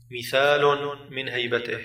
مثال من هيبته: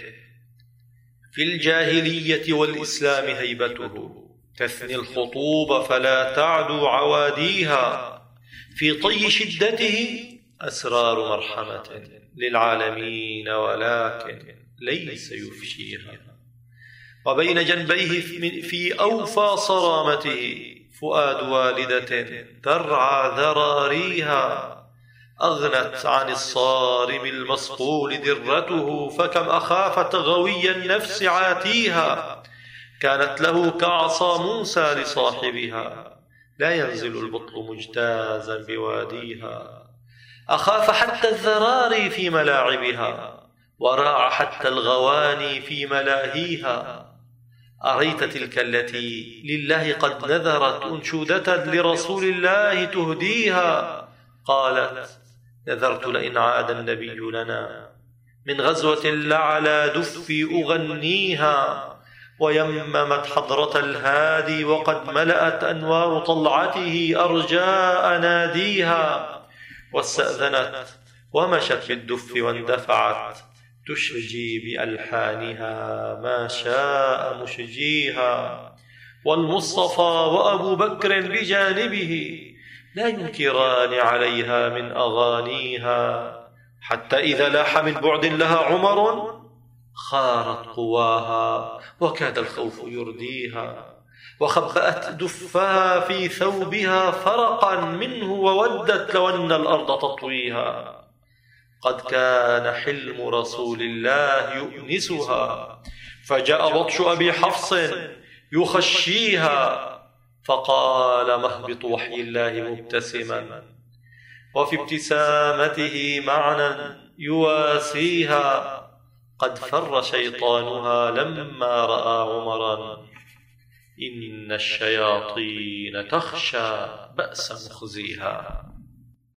في الجاهلية والإسلام هيبته، تثني الخطوب فلا تعدو عواديها، في طي شدته أسرار مرحمة للعالمين ولكن ليس يفشيها، وبين جنبيه في أوفى صرامته فؤاد والدة ترعى ذراريها، أغنت عن الصارم المصقول درته، فكم أخافت غوي النفس عاتيها، كانت له كعصا موسى لصاحبها، لا ينزل البطل مجتازا بواديها، أخاف حتى الذراري في ملاعبها، وراع حتى الغواني في ملاهيها. أريت تلك التي لله قد نذرت أنشودة لرسول الله تهديها، قالت: نذرت لئن عاد النبي لنا من غزوة لعلى دفي أغنيها، ويممت حضرة الهادي وقد ملأت أنوار طلعته أرجاء ناديها، واستأذنت ومشت بالدف واندفعت تشجي بألحانها ما شاء مشجيها، والمصطفى وأبو بكر بجانبه لا ينكران عليها من أغانيها، حتى إذا لاح من بعد لها عمر خارت قواها وكاد الخوف يرديها، وخبأت دفها في ثوبها فرقا منه وودت لو أن الأرض تطويها. قد كان حلم رسول الله يؤنسها، فجاء بطش أبي حفص يخشيها، فقال مهبط وحي الله مبتسما، وفي ابتسامته معنى يواسيها، قد فر شيطانها لما رأى عمرا، إن الشياطين تخشى بأس مخزيها.